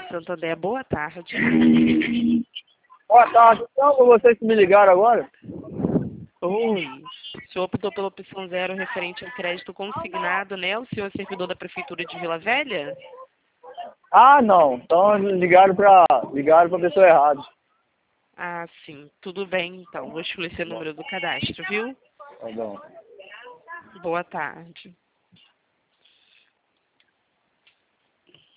Santander, boa tarde. Boa tarde, então, com vocês que me ligaram agora? Oi, o senhor optou pela opção 0 referente ao crédito consignado, né? O senhor é servidor da Prefeitura de Vila Velha? Ah, não, então ligaram pra pessoa errada. Ah, sim, tudo bem então. Vou esclarecer o número do cadastro, viu? Tá bom. Boa tarde.